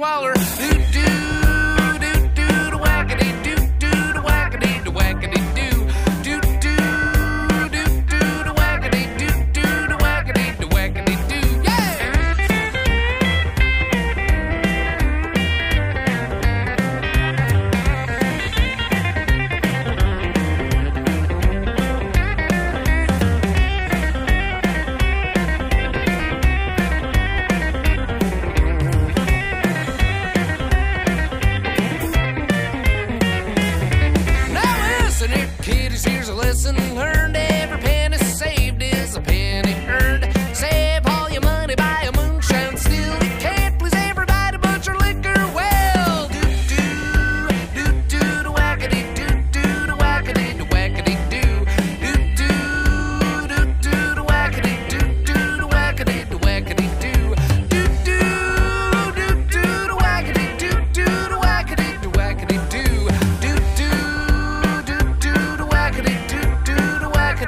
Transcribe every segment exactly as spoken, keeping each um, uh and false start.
swaller. Do do do do do wackety do do do wackety do wackety do do do do do do wackety do do do wackety do wackety do. Yeah. Here's a lesson learned. Every penny saved is a penny earned. Save all your money, buy a moonshine still. You can't please everybody, but your liquor well. Do do do do do wackety do do do wackety do wackety do do do do do do wackety do do do wackety do wackety do do do do do do wackety do do do wackety do wackety do do do do do do wackety do do do wackety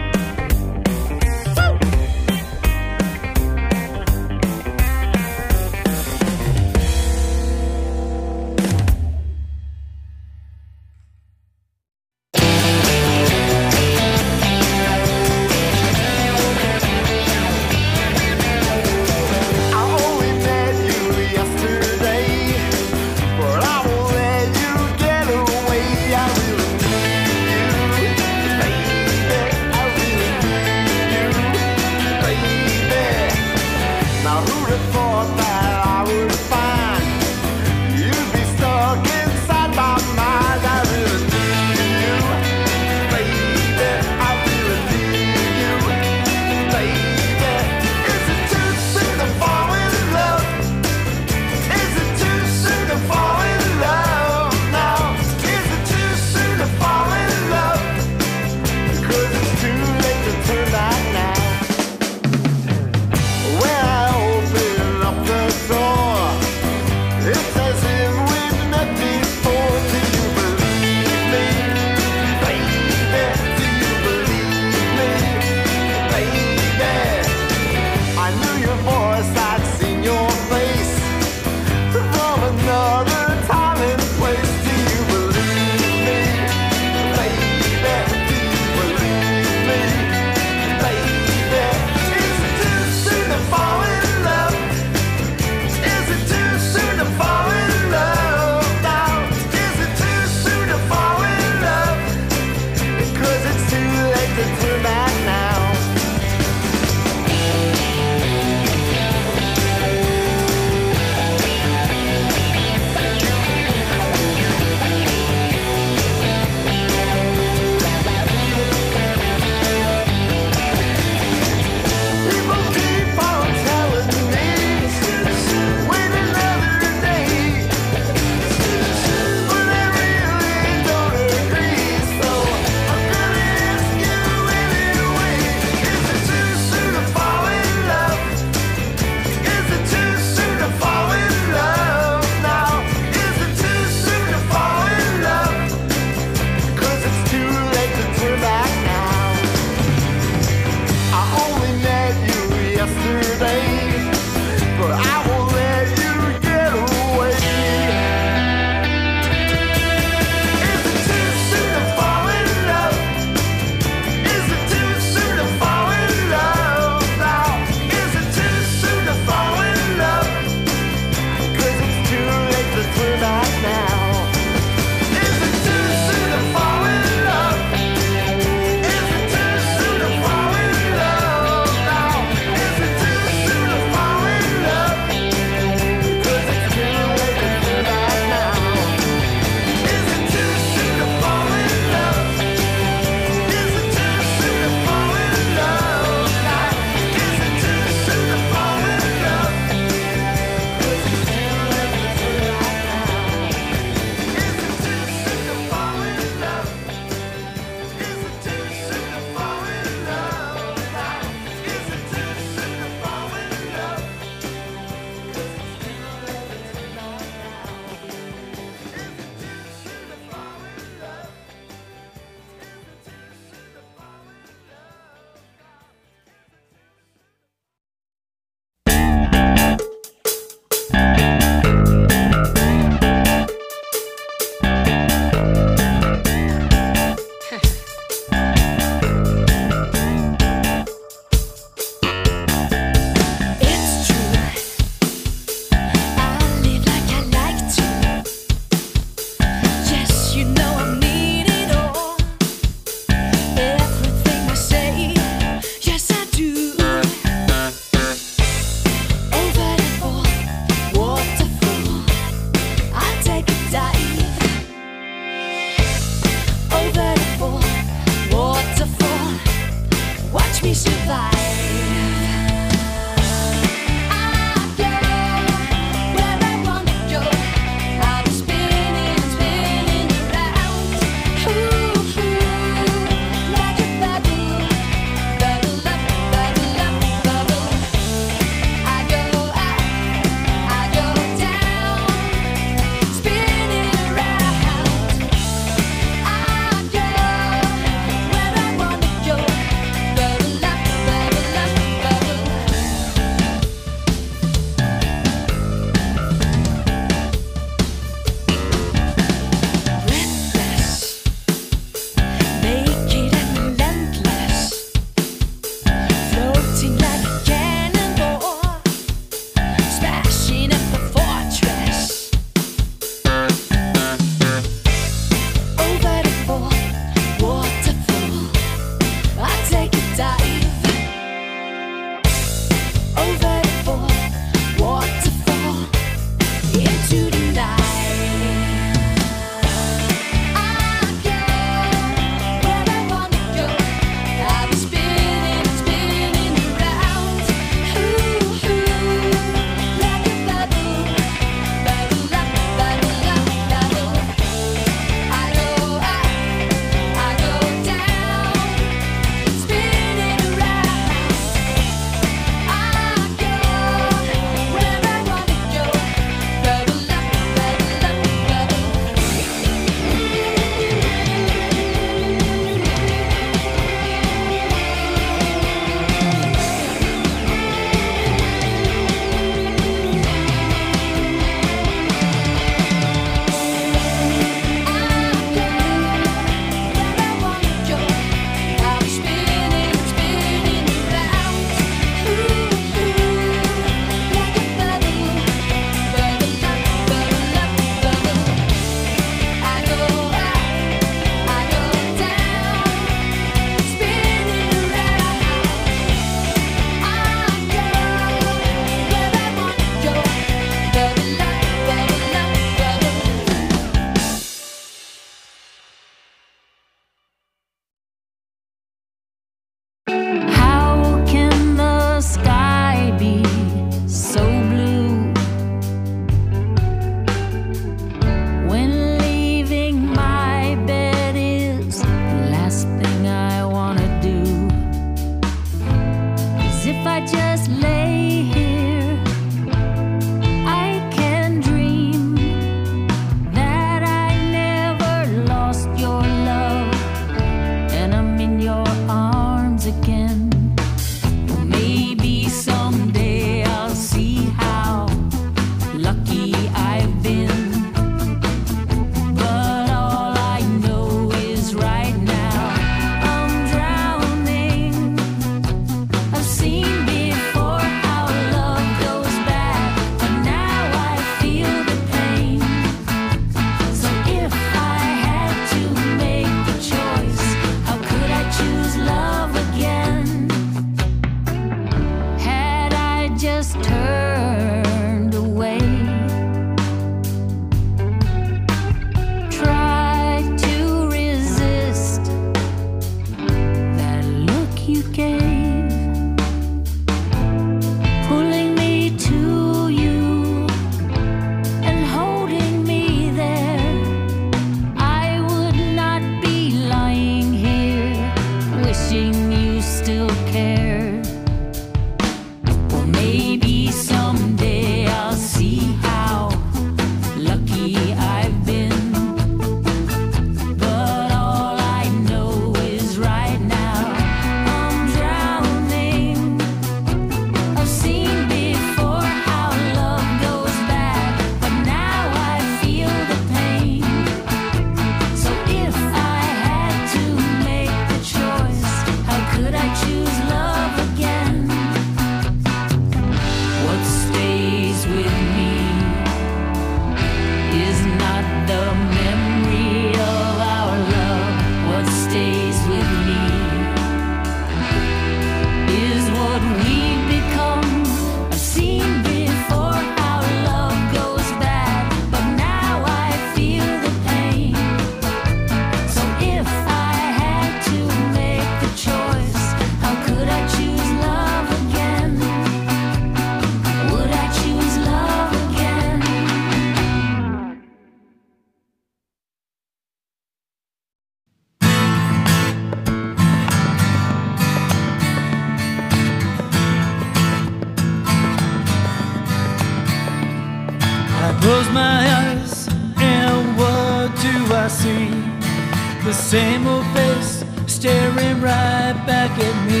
I close my eyes and what do I see? The same old face staring right back at me.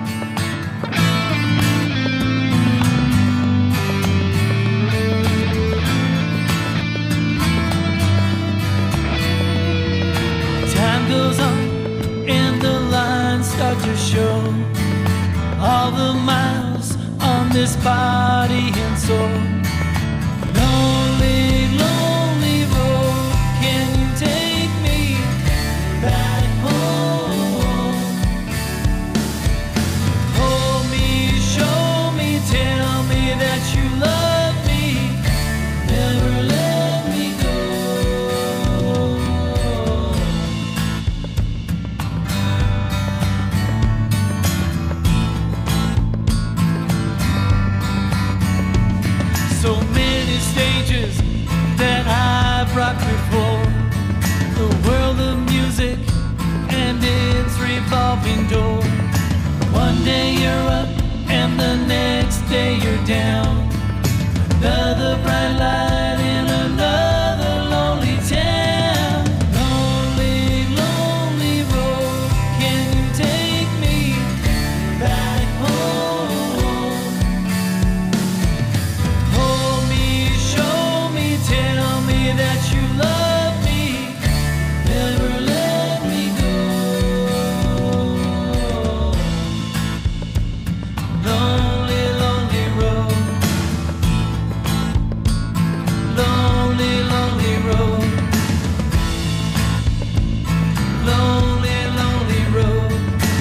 Time goes on and the lines start to show all the miles on this body and soul. Lonely, lonely road, can you take me back home? Hold me, show me, tell me that you love me, never let me go. So many stages that I've rocked before, the world of music and its revolving door. One day you're up and the next day you're down. Another bright light in another lonely town. Lonely, lonely road, can you take me back home? Hold me, show me, tell me that you love me, never let me go. Lonely, lonely road. Lonely, lonely road. Lonely, lonely road.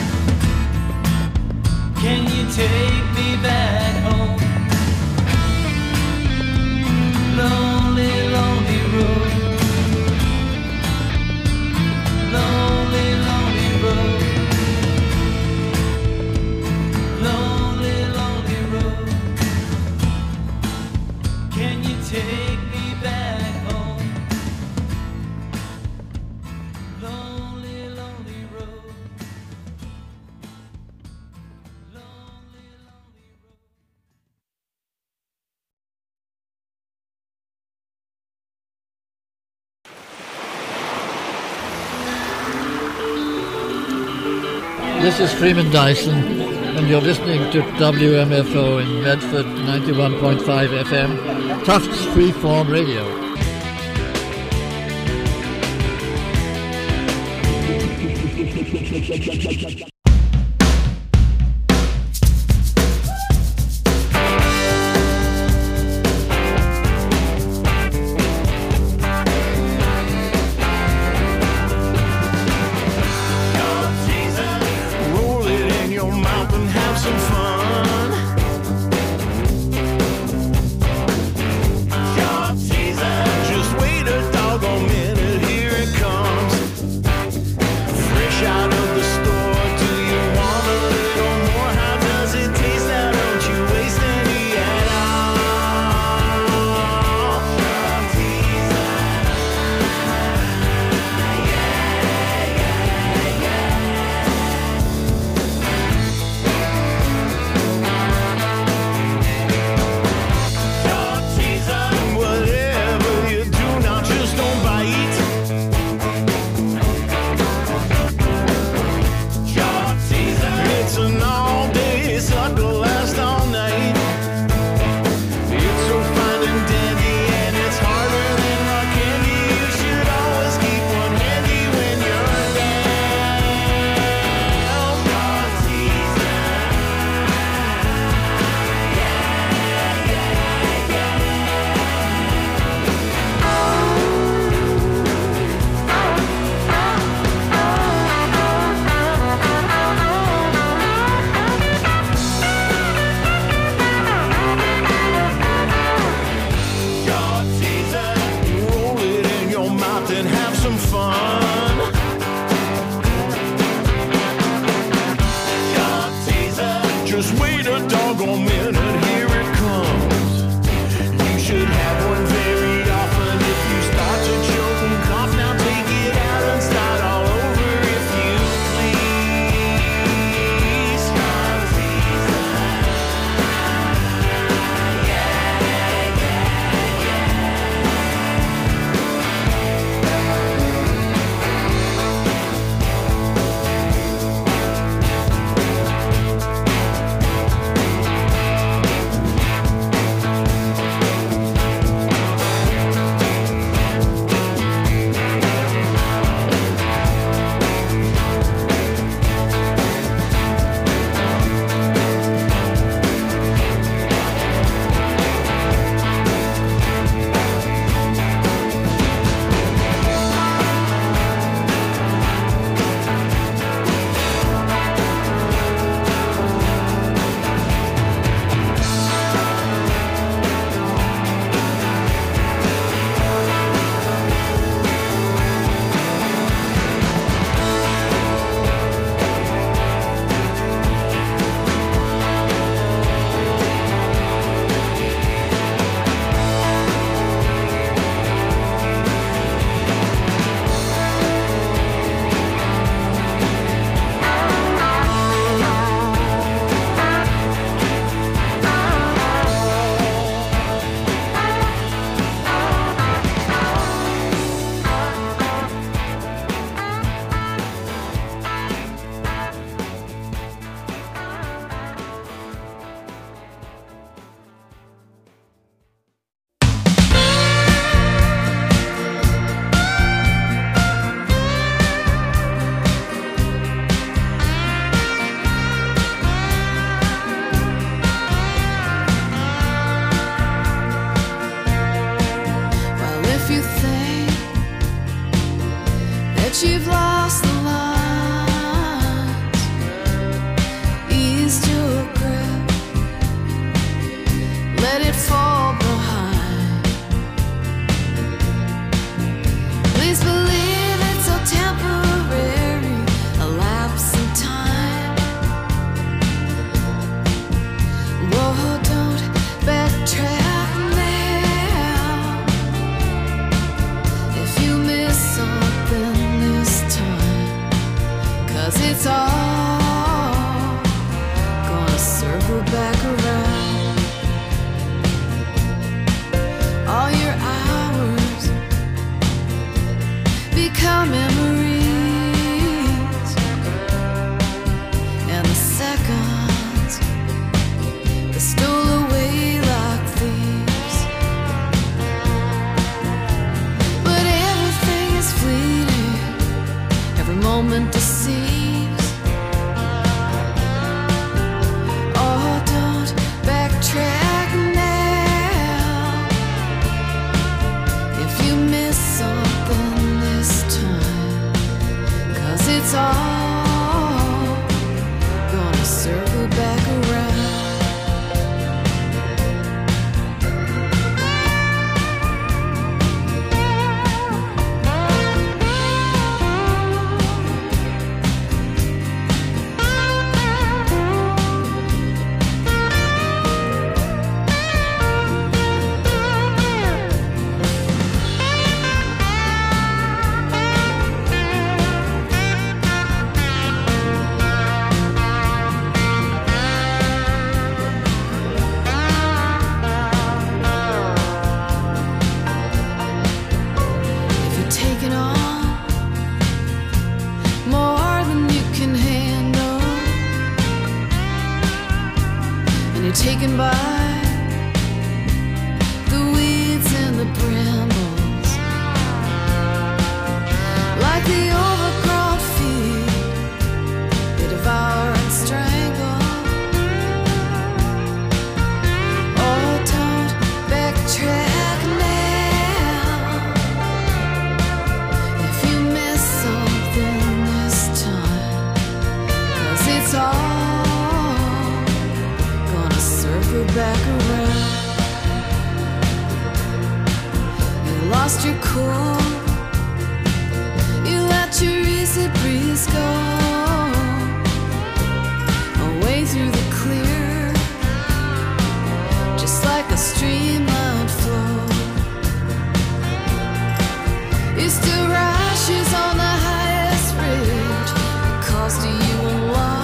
Can you take me back home? Lonely, lonely road. Lonely, lonely road. Lonely, lonely road. Can you take me back home? Lonely, lonely road. Lonely, lonely road. This is Freeman Dyson, and you're listening to W M F O in Medford, ninety-one point five F M, Tufts Freeform Radio. Roll it in your mouth and have some fun. Just wait a doggone minute, here it comes. Fresh out of the store to moment deceives. Oh, don't backtrack now. If you miss something this time, 'cause it's all gonna circle back around. Taken by the weeds and the brambles, like the overgrown feet they devour and strangle. Oh, don't backtrack now. If you miss something this time, 'cause it's all back around. You lost your cool, you let your easy breeze go away through the clear, just like a streamlined flow. You still rashes on the highest ridge, because to you alone.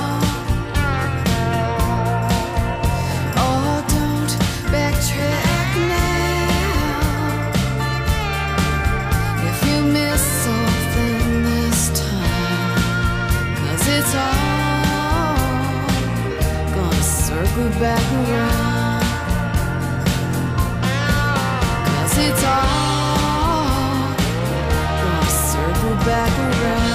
Backtrack now. If you miss something this time, 'cause it's all gonna circle back around. 'Cause it's all gonna circle back around.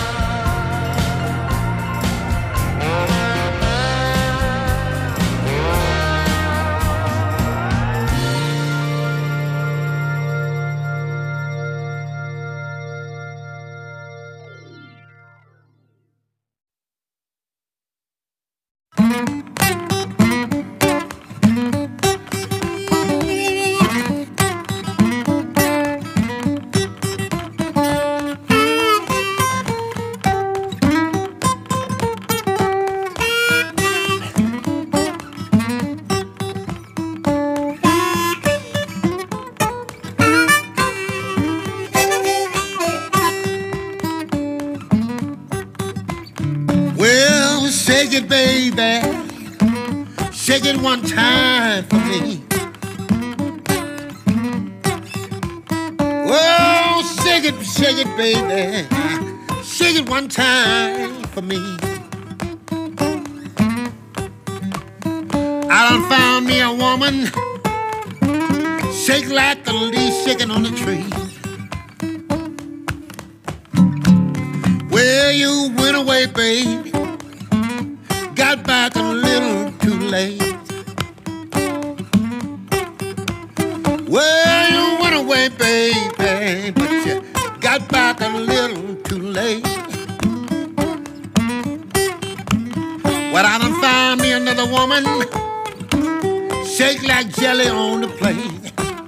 Shake it, baby. Shake it one time for me. Oh, shake it, shake it, baby. Shake it one time for me. I done found me a woman, shake like the leaf shaking on the tree. Well, you went away, baby. Got back a little too late. Well, you went away, baby, but you got back a little too late. Well, I done found me another woman, shake like jelly on the plate.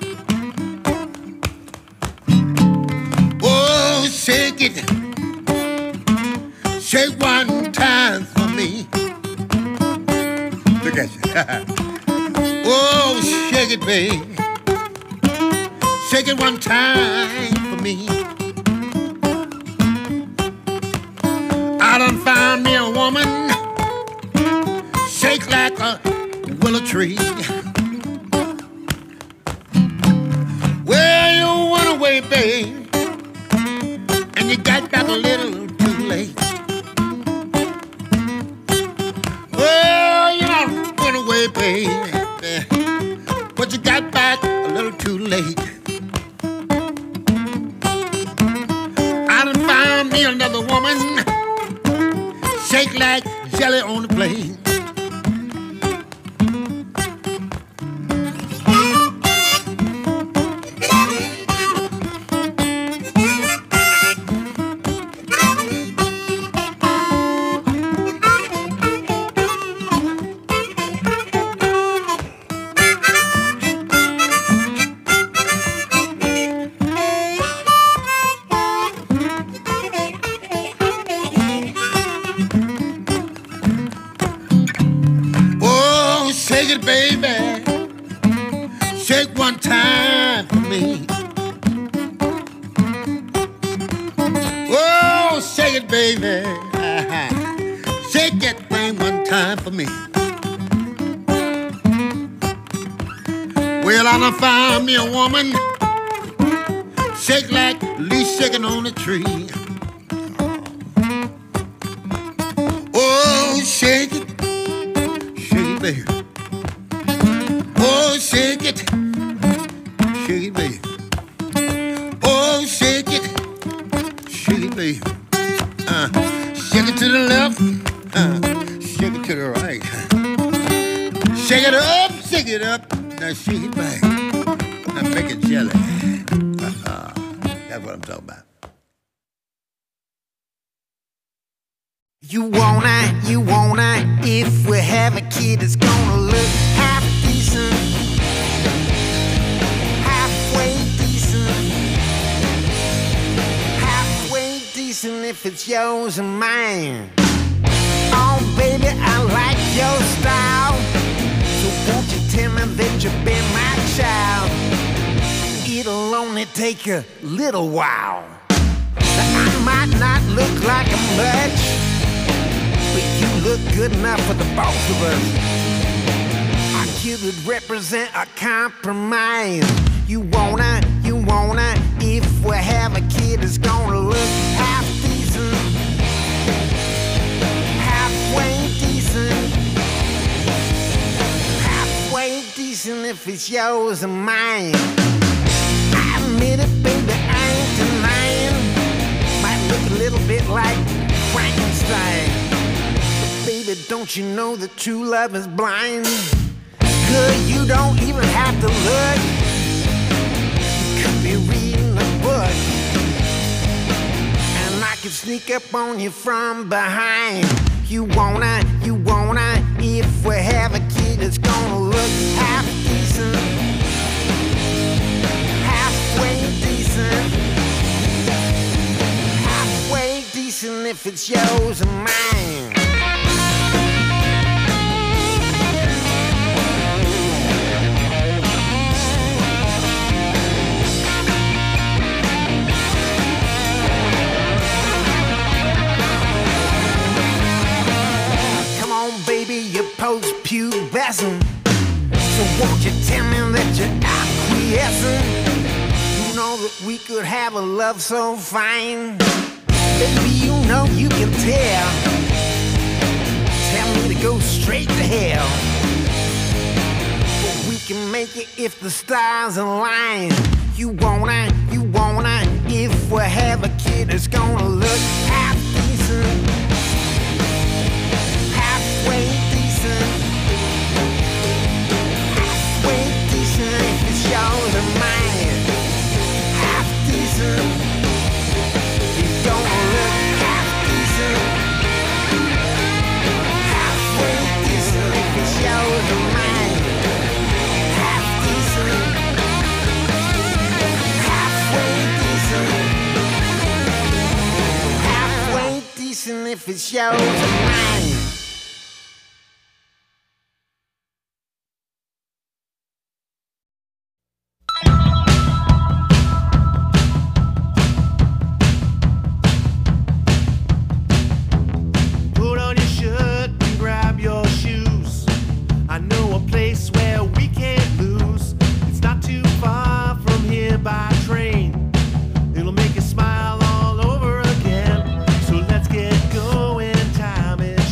Oh, shake it, shake one time for me. Look at you. Oh, shake it, baby. Shake it one time for me. I done found me a woman, shake like a willow tree. Well, you went away, babe, and you got back a little too late. Well, you done went away, baby, but you got back a little too late. I done found me another woman, shake like jelly on the plane. Shake it, baby. Shake one time for me. Oh, shake it, baby. Shake that thing one time for me. Well, I done found me a woman. Shake like leaves shaking on a tree. Oh, shake it. Shake it, baby. Oh, shake it, shake it, baby. Oh, shake it, shake it, baby. Uh, shake it to the left, uh, shake it to the right. Shake it up, shake it up, now shake it back. Now make it jelly. Uh, that's what I'm talking about. You wanna, you wanna, if we have a kid, it's gonna look half decent, halfway decent, halfway decent if it's yours and mine. Oh baby, I like your style, so won't you tell me that you'll be my child? It'll only take a little while. I might not look like a much, but you look good enough for the both of us. Our kid would represent a compromise. You wanna, you wanna, if we have a kid, it's gonna look half decent, halfway decent, halfway decent if it's yours and mine. I admit it, baby, I ain't denying. Might look a little bit like Frankenstein. Baby, don't you know that true love is blind? Good, you don't even have to look. You could be reading a book, and I could sneak up on you from behind. You wanna, you wanna, if we have a kid, it's gonna look half decent, halfway decent, halfway decent if it's yours and mine. Baby, you're post-pubescent, so won't you tell me that you're acquiescent? You know that we could have a love so fine. Baby, you know you can tell. Tell me to go straight to hell, but we can make it if the stars align. You wanna, you wanna, if we have a kid, it's gonna look half decent, halfway decent, halfway decent if it's yours and mine. Half decent, it's gonna look half decent, halfway decent if it's yours and mine. Half decent, halfway decent, halfway decent if it's yours and mine. It'll make you smile all over again. So let's get going, time is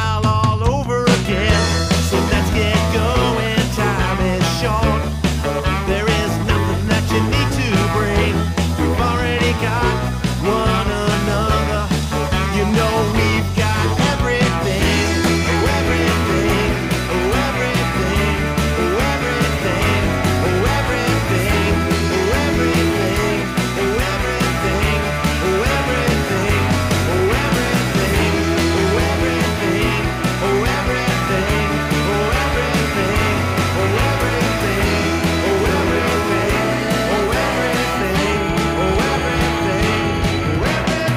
smile all over again. So let's get going, time is short. There is nothing that you need to bring. We've already got one another. You know we've got everything, oh everything, oh everything, oh everything, oh everything, oh everything, oh everything, oh everything, oh everything, oh everything, oh everything, oh everything, oh everything, oh everything, oh everything, oh everything, oh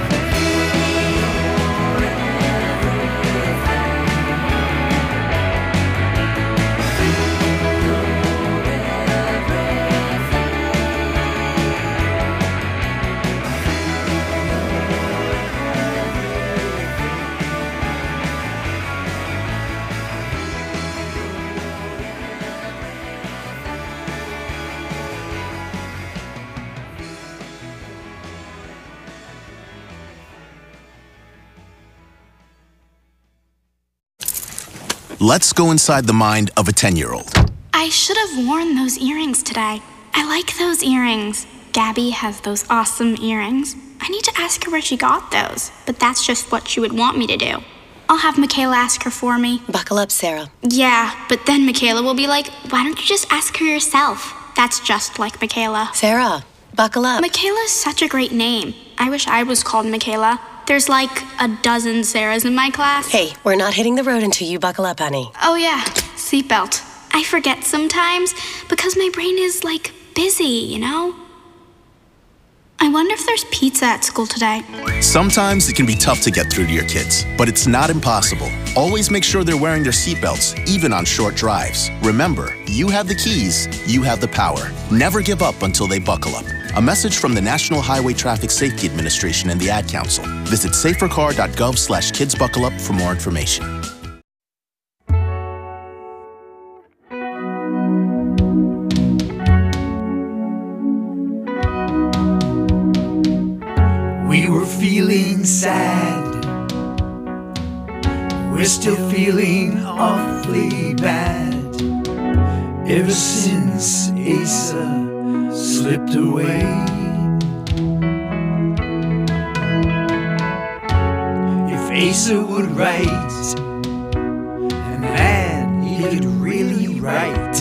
Let's go inside the mind of a ten-year-old. I should have worn those earrings today. I like those earrings. Gabby has those awesome earrings. I need to ask her where she got those, but that's just what she would want me to do. I'll have Michaela ask her for me. Buckle up, Sarah. Yeah, but then Michaela will be like, why don't you just ask her yourself? That's just like Michaela. Sarah, buckle up. Michaela's such a great name. I wish I was called Michaela. There's like a dozen Sarahs in my class. Hey, we're not hitting the road until you buckle up, honey. Oh yeah, seatbelt. I forget sometimes because my brain is like busy, you know? I wonder if there's pizza at school today. Sometimes it can be tough to get through to your kids, but it's not impossible. Always make sure they're wearing their seatbelts, even on short drives. Remember, you have the keys, you have the power. Never give up until they buckle up. A message from the National Highway Traffic Safety Administration and the Ad Council. Visit safercar.gov slash kidsbuckleup for more information. We were feeling sad. We're still feeling awfully bad. Ever since Asa slipped away. If Asa would write, and man, he could really write.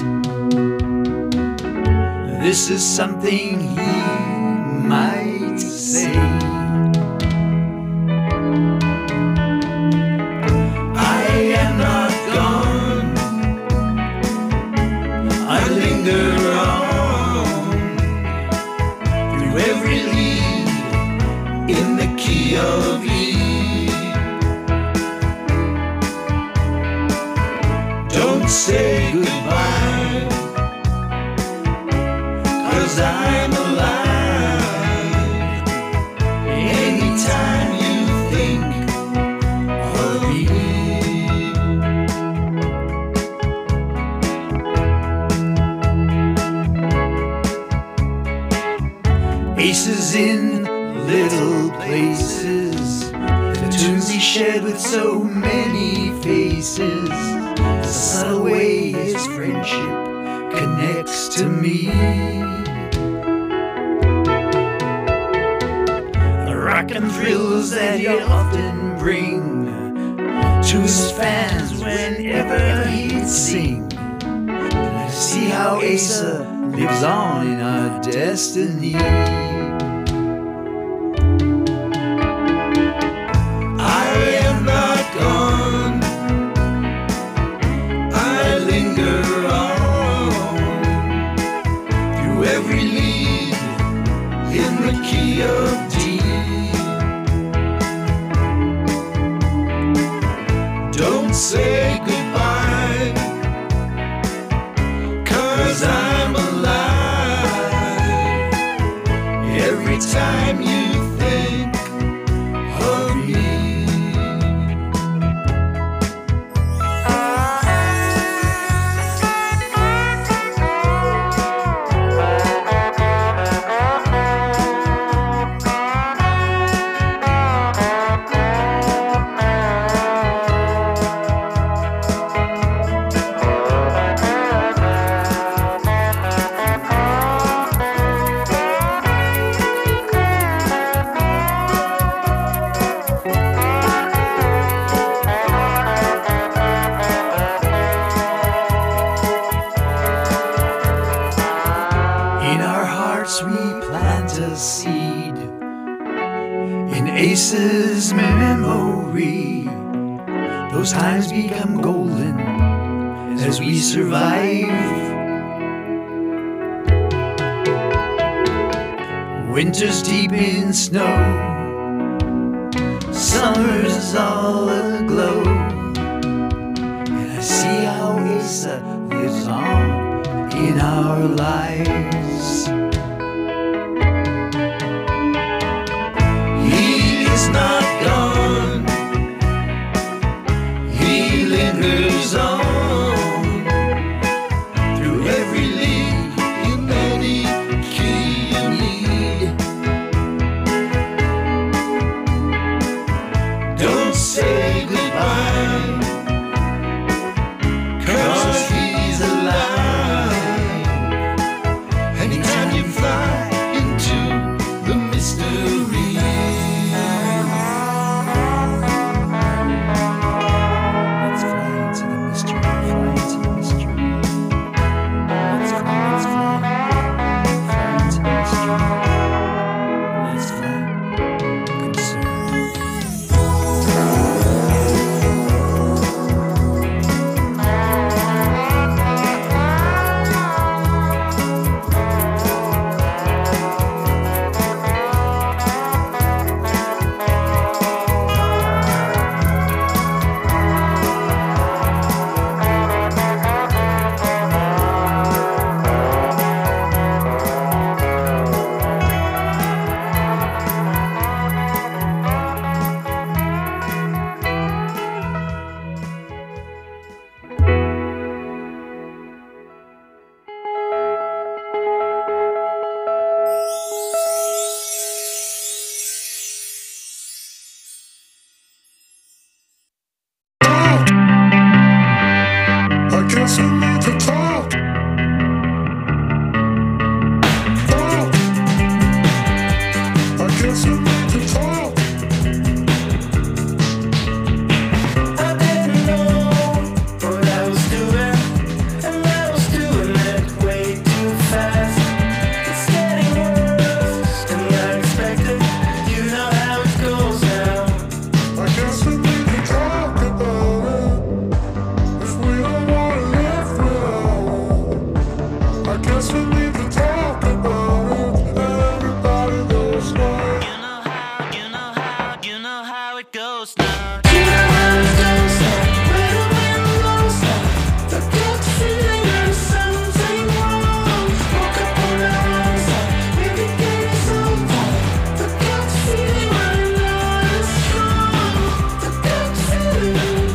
This is something he might say. I am not gone. I linger on through every lead in the key of E. Don't say goodbye, 'cause I'm alive. Anytime you think of me. Aces in little places, the tunes he shared with so many faces, the subtle way his friendship connects to me. The rock and thrills that he often bring to his fans whenever he'd sing. See how Asa lives on in our destiny. I am not gone. I linger on through every lead in the key of D. Don't say goodbye, 'cause I'm alive. Every time you think of me. Ace's memory. Those times become golden as we survive. Winter's deep in snow, summer's all aglow, and I see how Asa lives on in our lives. He is not gone, he lingers on through every lead in any key you need. Don't say goodbye, 'cause he's alive. Anytime you fly into the mystery. Let's fly into the mystery, fly into the mystery. Let's fly, let's fly, fly into the mystery. Let's fly, good sir. I guess we need to talk. Talk. I guess we need to talk. I didn't know what I was doing, and I was doing it way too fast. It's getting worse than I expected. You know how it goes now. I guess we need to talk about it. If we don't wanna live without it, I guess we need to talk about it. Everybody goes now. You know how, you know how, you know how it goes now. You know how it goes now. When the wind blows now, the gut feeling there's something wrong. Woke up on the wrong side, maybe getting so tired. The gut feeling I'm not as strong. The gut feeling,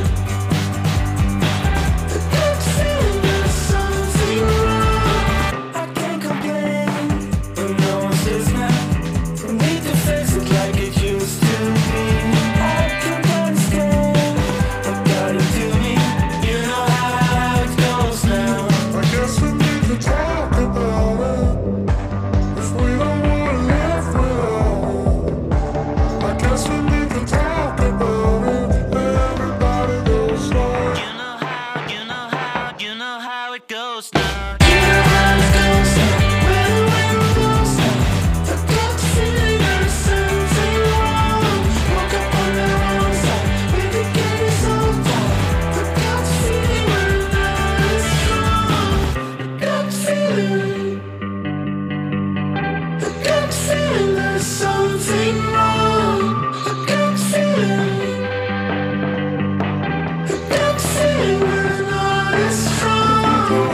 the gut feeling there's something wrong. I can't complain, but no one's listening. We need to fix it like it used to be. I can't understand what got into me. You know how, how it goes now. I guess we need to talk about it. If we don't wanna live without it, I guess we need to talk about it. Everybody goes now. You know how, you know how, you know how it goes now. You know how it goes now. When the wind blows now, the gut feeling there's something wrong. Woke up on the wrong side, maybe getting so tired. The gut feeling we're not as strong. The gut feeling, the gut feeling there's something wrong. The gut feeling, the gut feeling we're not as strong.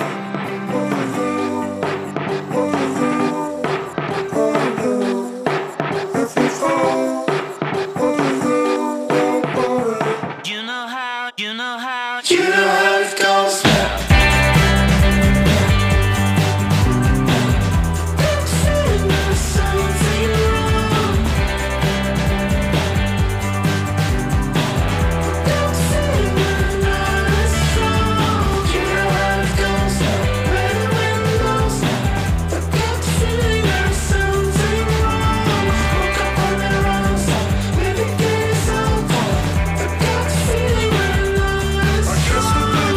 You know how, you know how, you know how it goes now. Gut feeling there's something wrong. Gut feeling we're not as strong. You know how it goes now. When the wind blows now, the gut feeling there's something wrong. Woke up on the wrong side, maybe getting so tired. The gut feeling we're not as strong.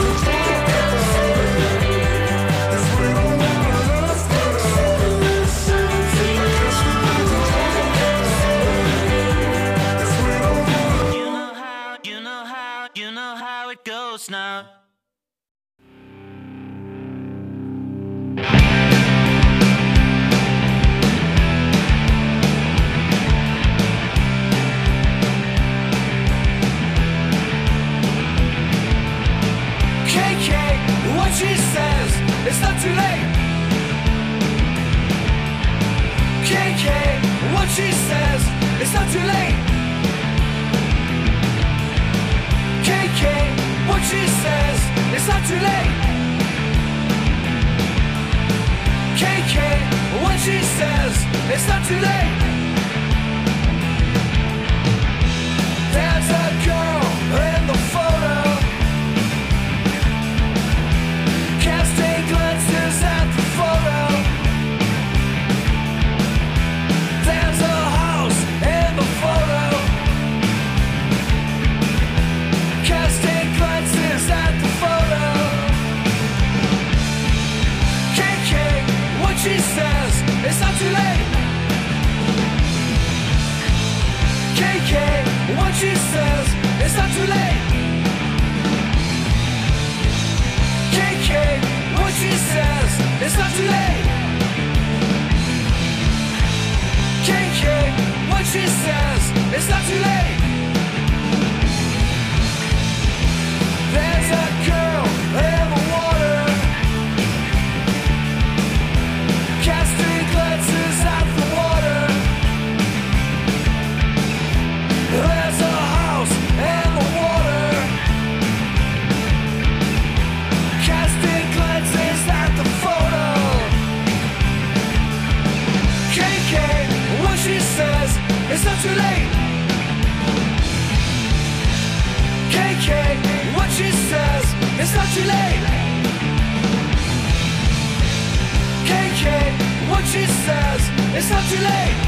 how it goes now. K K, what she says, it's not too late. K K, what she says, it's not too late. K K, what she says, it's not too late. K K, what she says, it's not too late. There's a girl in the photo, casting glances at the photo. There's a house in the photo, casting glances at the photo. K K, what she says, it's not too late. K K, what she says, it's not too late. K K, what she says, it's not too late. K K, what she says, it's not too late. There's a girl in the water, casting glances at the water. There's a house in the water, casting glances at the photo. K K, what she says, it's not too late. K K, what she says, it's not too late. K K, what she says, it's not too late.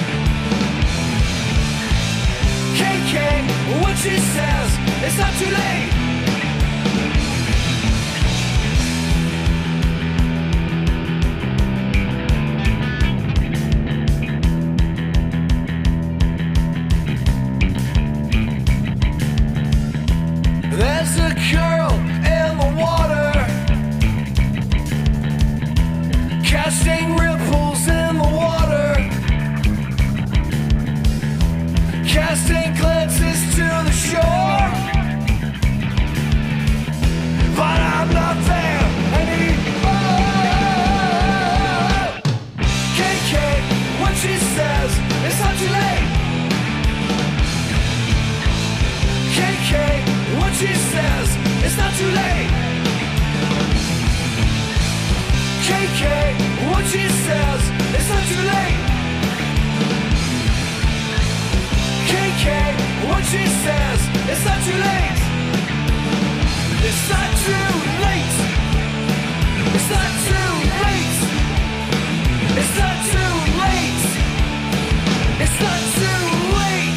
K K, what she says, it's not too late. There's a girl in the water, casting ripples in the water, casting glances to the shore. But I'm not there anymore. K K, what she says, it's not too late. K K, what she says, it's not too late. K K, what she says, it's not too late. K K, what she says, it's not too late. It's not too late. It's not too late. It's not too late. It's not too late.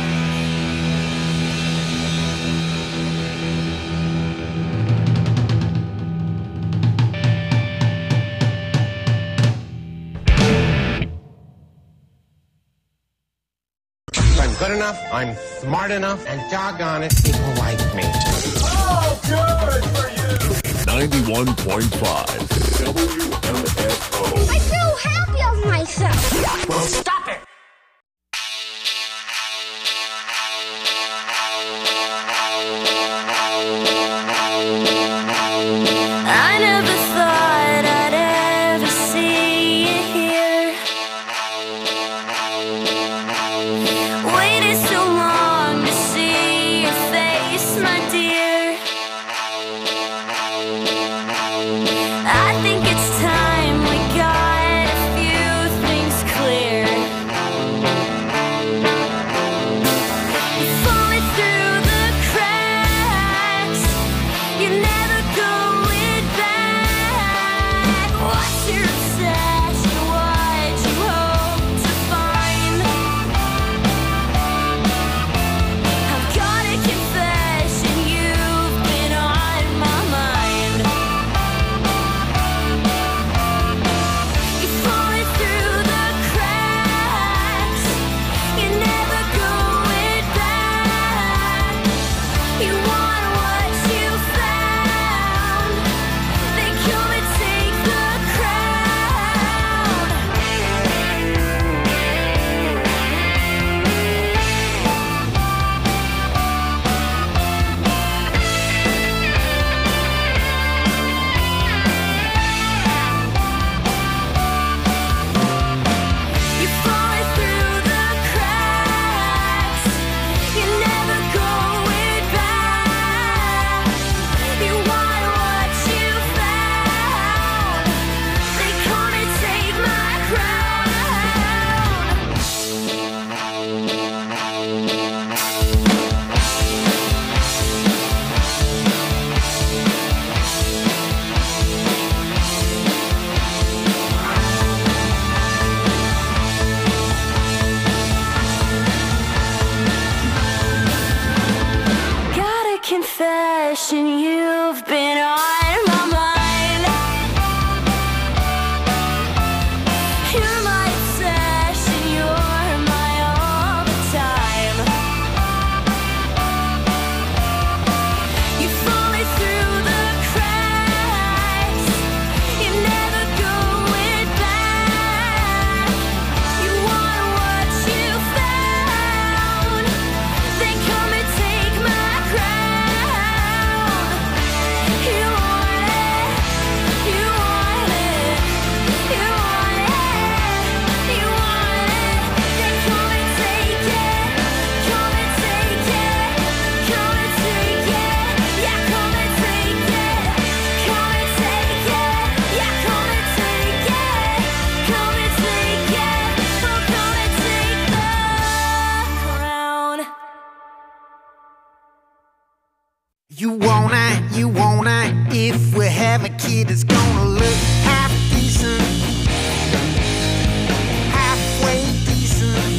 I'm good enough, I'm smart enough, and doggone it, people like me. Oh, good for you! ninety-one point five W M F O. I feel happy of myself. Well, stop it! I never thought I'd ever see you here. Waited so long to see your face, my dear. I think it's time we got a few things clear. confession, you've been on my mind. You're my obsession, you're my all the time. You fall me through the cracks, you're never going back. You want what you found, then come and take my crown. You want it, you want it, you want it, you want it. Then come and take it, come and take it, come and take it. Yeah, come and take it, come and take it. Yeah, come and take it, come and take it. Oh, come and take the crown. You wanna, you wanna, if we have a kid, it's gonna look half decent, halfway decent,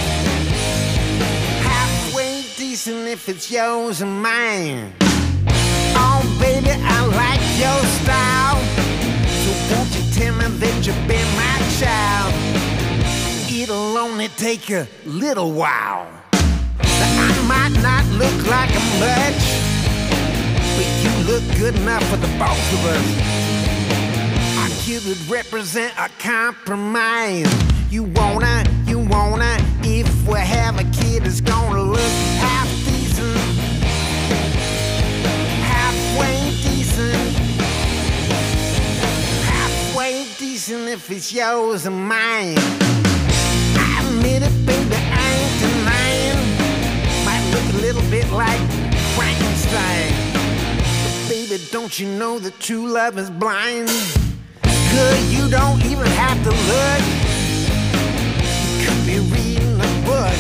halfway decent if it's yours and mine. Oh, baby, I like your style, so won't you tell me that you've been my child? It'll only take a little while. Now, I might not look like a much, but you look good enough for the both of us. Our kid would represent a compromise. You wanna, you wanna, if we have a kid, it's gonna look half decent, halfway decent, halfway decent if it's yours and mine. I admit it, baby, I ain't denying. Might look a little bit like Frankenstein. Baby, don't you know that true love is blind? Good, you don't even have to look. You could be reading a book,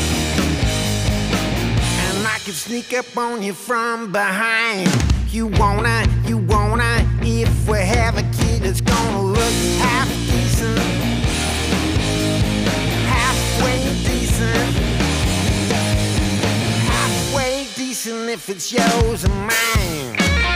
and I could sneak up on you from behind. You wanna, you wanna, if we have a kid, it's gonna look half decent, halfway decent, halfway decent if it's yours and mine.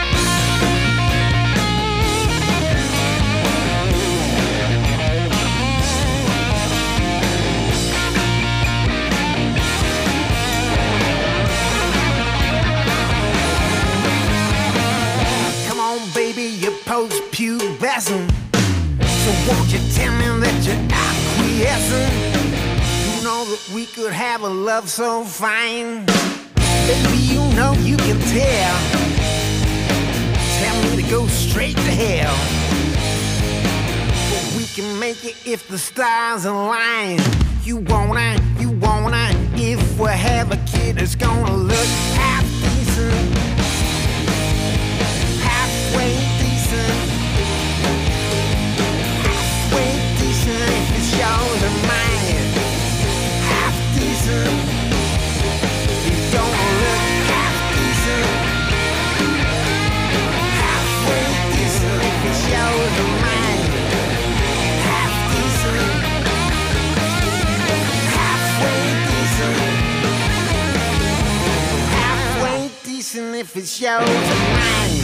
Baby, you're post-pubescent, so won't you tell me that you're acquiescent? You know that we could have a love so fine. Baby, you know you can tell. Tell me to go straight to hell, but we can make it if the stars align. You wanna, you wanna, if we have a kid, it's gonna look half decent, halfway decent, halfway decent if it's yours and mine. Half decent, it's gonna look half decent, halfway decent if it's yours and mine. Half decent, halfway decent, halfway decent if it's yours and mine.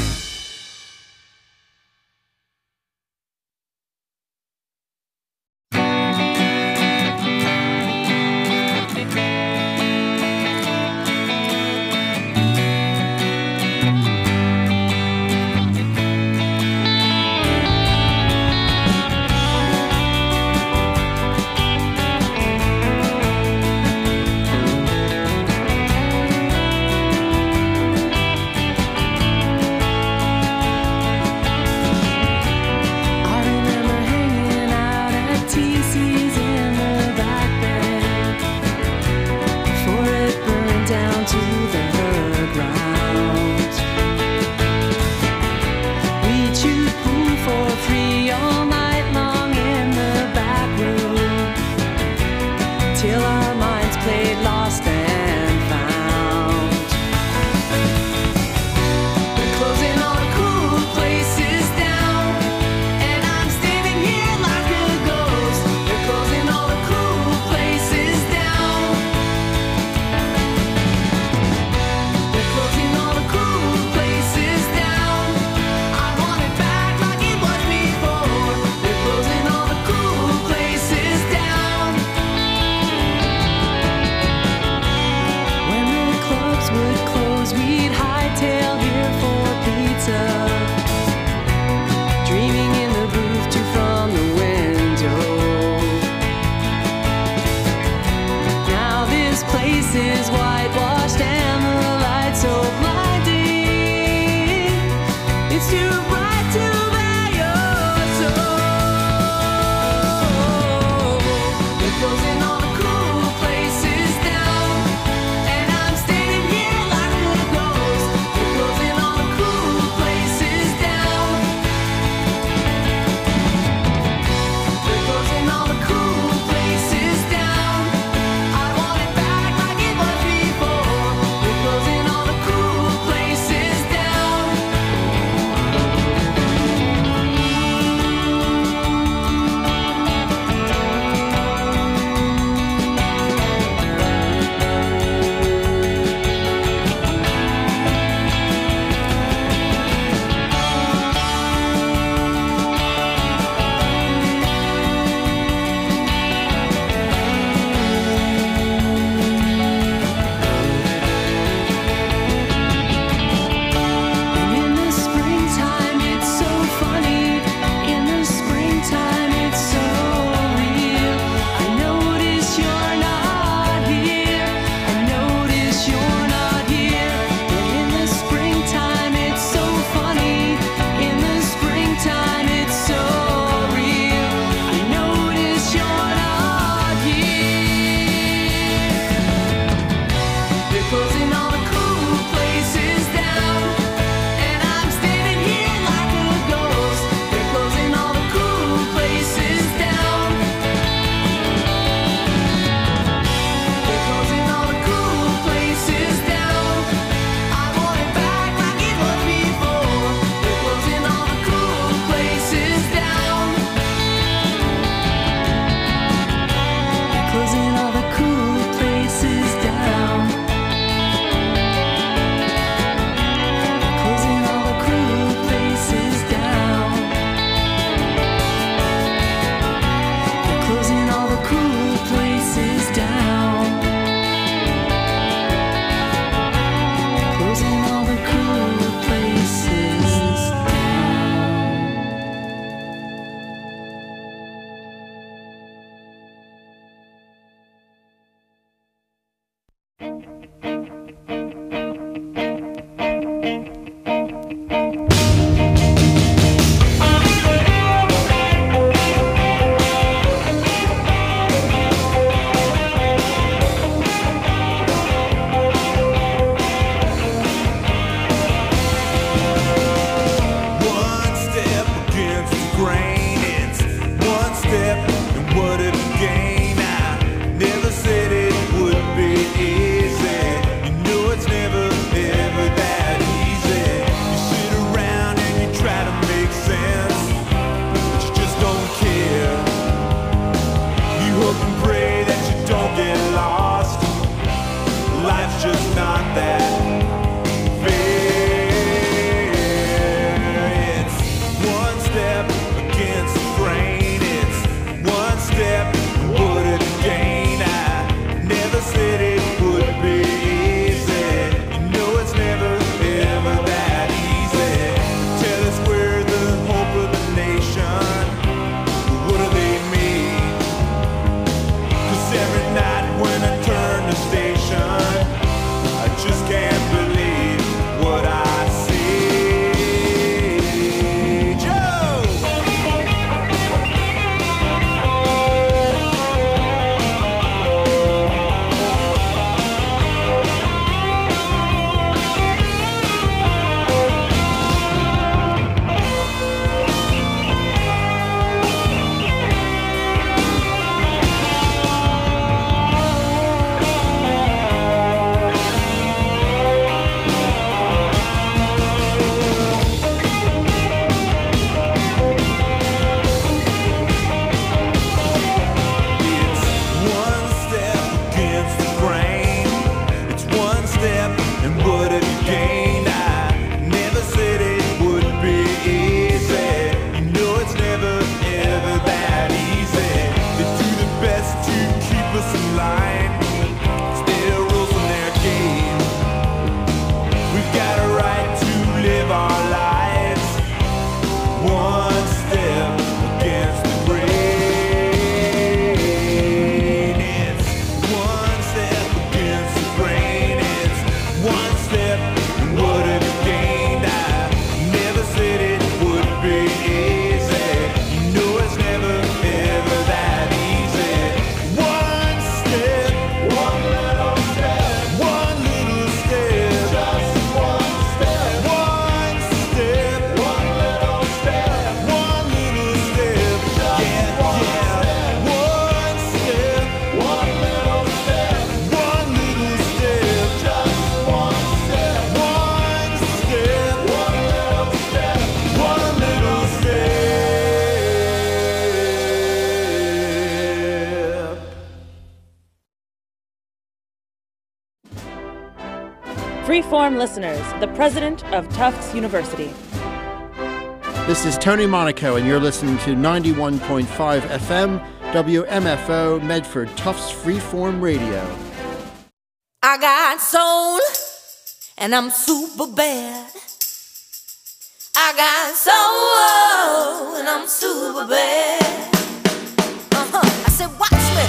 Freeform listeners, the president of Tufts University. This is Tony Monaco, and you're listening to ninety-one point five F M, W M F O, Medford, Tufts Freeform Radio. I got soul, and I'm super bad. I got soul, and I'm super bad. Uh-huh. I said, watch me.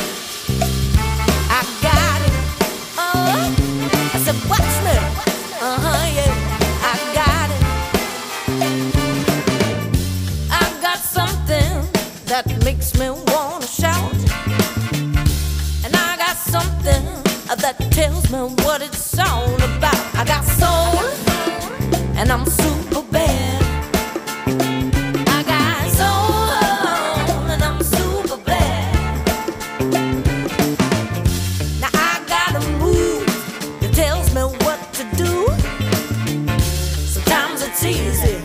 I got it. Uh-huh. I said, watch me. Uh-huh, yeah. I got it. I got something that makes me wanna shout. And I got something that tells me what it's all about. I got soul, and I'm super bad. I got soul, and I'm super bad. Now I got a move that tells me what to do. Sometimes it's easy,